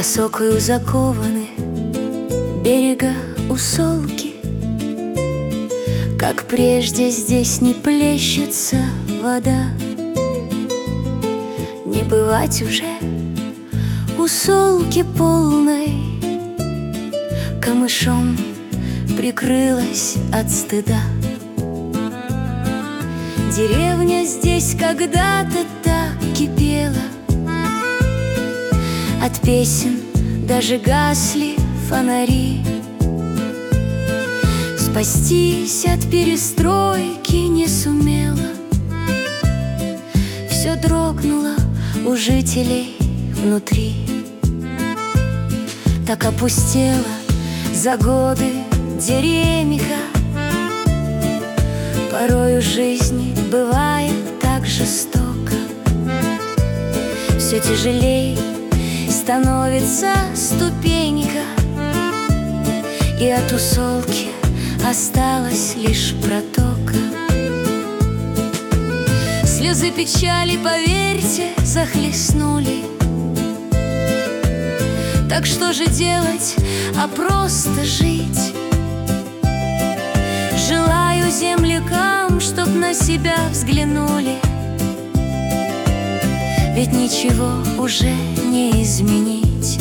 Осокою закованы берега Усолки. Как прежде здесь не плещется вода. Не бывать уже Усолки полной. Камышом прикрылась от стыда. Деревня здесь когда-то так кипела. От песен даже гасли фонари. Спастись от перестройки не сумела. Все дрогнуло у жителей внутри. Так опустела за годы Деремиха. Порою жизнь бывает так жестоко. Все тяжелей становится ступенька, и от Усолки осталась лишь протока. Слезы печали, поверьте, захлестнули. Так что же делать, а просто жить? Желаю землякам, чтоб на себя взглянули. Ведь ничего уже не изменить.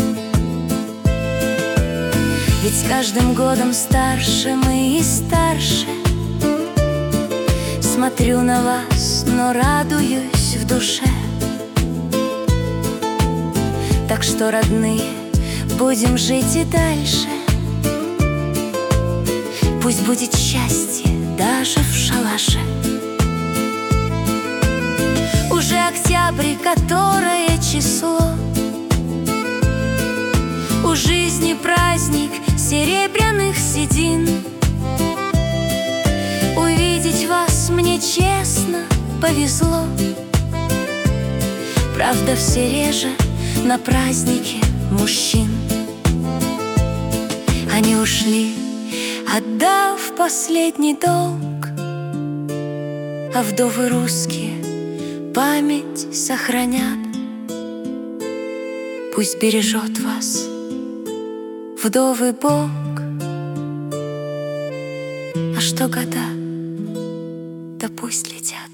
Ведь с каждым годом старше мы и старше. Смотрю на вас, но радуюсь в душе. Так что, родные, будем жить и дальше. Пусть будет счастье даже в шалаше. Уже октябрь, которое число? У жизни праздник серебряных седин. Увидеть вас мне честно повезло. Правда, все реже на празднике мужчин. Они ушли, отдав последний долг, а вдовы русские память сохранят. Пусть бережет вас вдовый Бог. А что года, да пусть летят.